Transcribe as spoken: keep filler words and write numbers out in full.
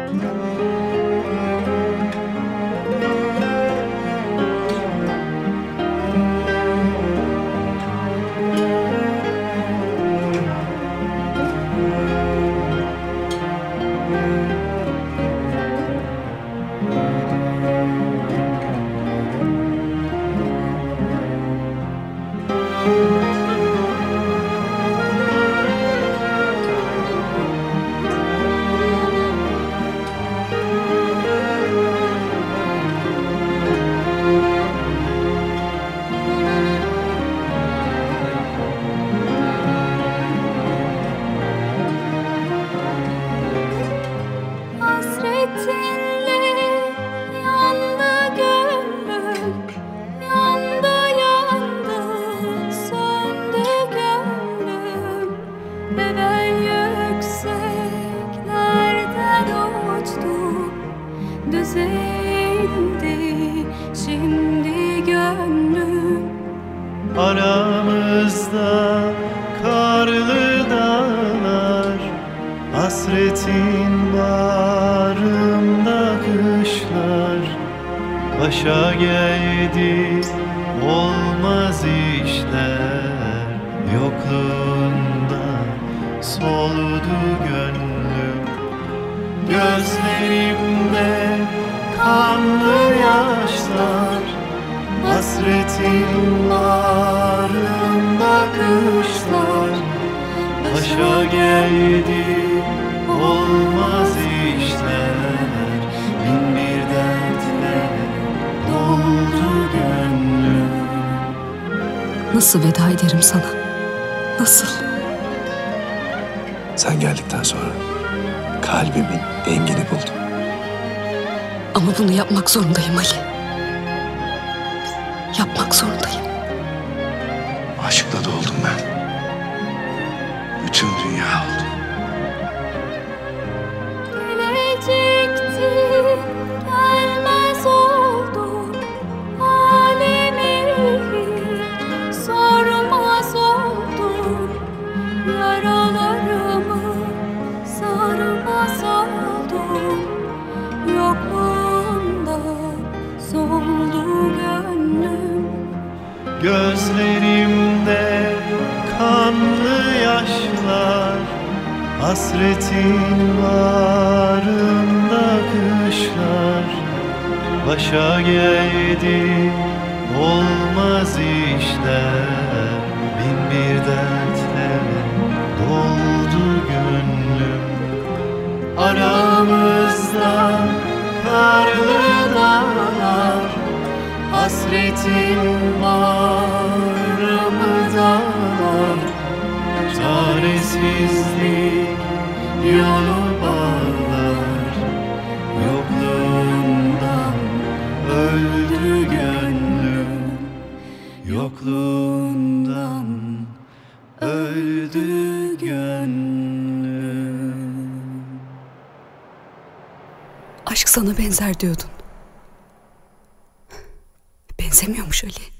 Düzeldi şimdi gönlüm. Aramızda karlı dağlar, hasretin bağrımda kışlar. Başa geldi olmaz işler, yokluğunda soldu gönlüm. Gözlerimde kanlı yaşlar, hasretin bağrımda kışlar. Başa geldi olmaz işler, bin bir dertle doldu gönlüm. Nasıl veda ederim sana? Nasıl? Sen geldikten sonra kalbimin dengini buldum. Ama bunu yapmak zorundayım Ali. Yapmak zorundayım. Aşkla doldum ben. Bütün dünya oldu. Gelecekti, gelmez oldu. Alemi sormaz oldu. Yaralarımı sarmaz oldu. Yokluğunda soldu gönlüm. Gözlerimde kanlı yaşlar, hasretin bağrımda kışlar. Başa geldi olmaz işler, bin bir dertle doldu gönlüm. Aramızda karlı dağlar, hasretin bağrımı dağlar. Çaresizlik yolu bağlar, yokluğundan öldü gönlüm. Yokluğundan öldü gönlüm. Aşk sana benzer diyordun. Benzemiyormuş Ali.